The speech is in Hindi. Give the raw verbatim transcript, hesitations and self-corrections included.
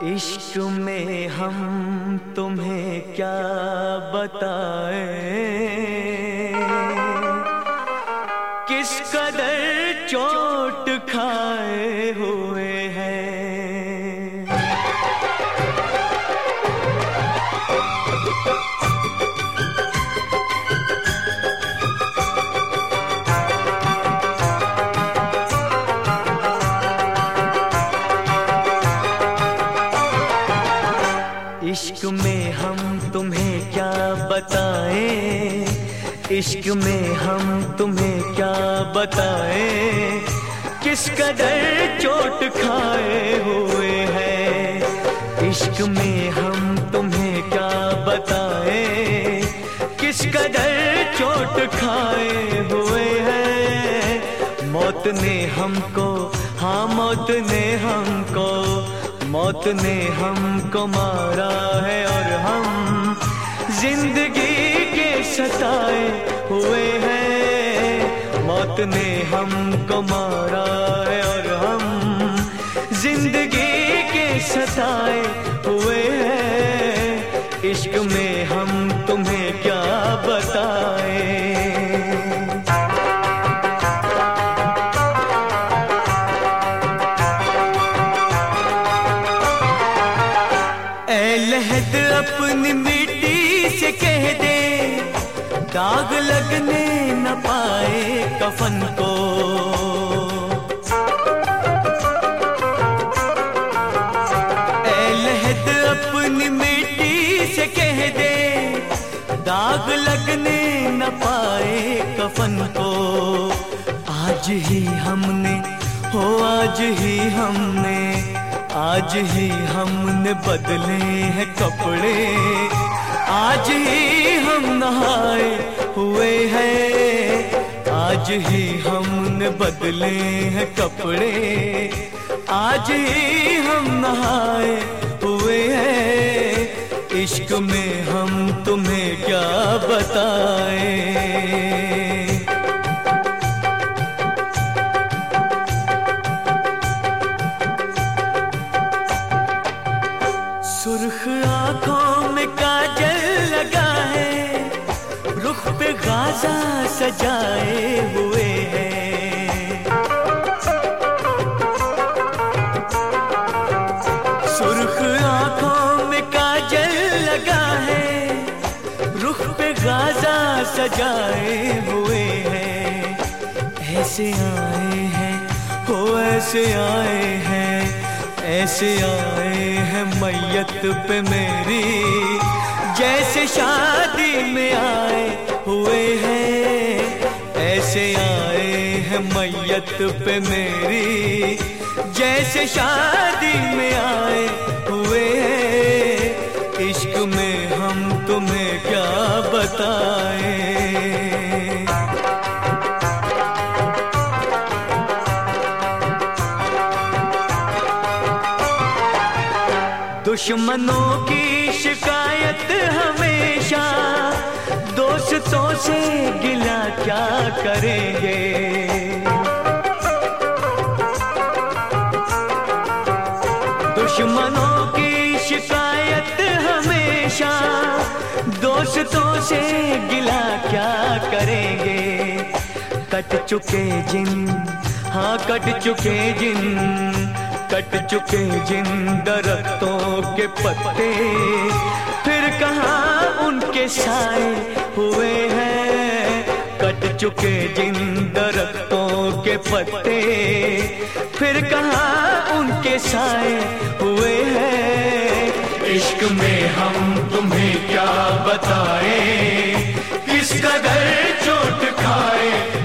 इश्क में हम तुम्हें क्या बताएं, किस कदर चोट खाए हुए हैं। इश्क में हम तुम्हें क्या बताएं, इश्क में हम तुम्हें क्या बताएं, किस कदर चोट खाए हुए हैं। इश्क में हम तुम्हें क्या बताएं, किस कदर चोट खाए हुए हैं। मौत ने हमको, हाँ मौत ने हमको, मौत ने हमको मारा है और हम जिंदगी के सताए हुए हैं। मौत ने हमको मारा है और हम जिंदगी के सताए हुए हैं। इश्क में हम तुम्हें क्या बताएं। लहद अपनी मिट्टी से कह दे, दाग लगने न पाए कफन को। ऐ लहद अपनी मिट्टी से कह दे, दाग लगने न पाए कफन को। आज ही हमने, हो आज ही हमने, आज ही हमने बदले हैं कपड़े, आज ही हम नहाए हुए हैं। आज ही हमने बदले हैं कपड़े, आज ही हम नहाए हुए हैं। इश्क में हम तुम्हें क्या बताएं। सुर्ख आँखों में काजल लगा है, रुख पे गाज़ा सजाए हुए हैं। सुर्ख आँखों में काजल लगा है, रुख पे गाज़ा सजाए हुए हैं। ऐसे आए हैं, हो ऐसे आए हैं, ऐसे आए हैं मैयत पे मेरी, जैसे शादी में आए हुए हैं। ऐसे आए हैं मैयत पे मेरी, जैसे शादी में आए हुए हैं। इश्क में हम तुम्हें क्या बताएं। दुश्मनों की शिकायत हमेशा, दोस्तों से गिला क्या करेंगे। दुश्मनों की शिकायत हमेशा, दोस्तों से गिला क्या करेंगे। कट चुके जिन, हाँ कट चुके जिन, कट चुके जिन दरख्तों के पत्ते, फिर कहाँ उनके साए हुए हैं। कट चुके जिन दरख्तों के पत्ते, फिर कहाँ उनके साए हुए हैं। इश्क में हम तुम्हें क्या बताएं, किस कदर चोट खाए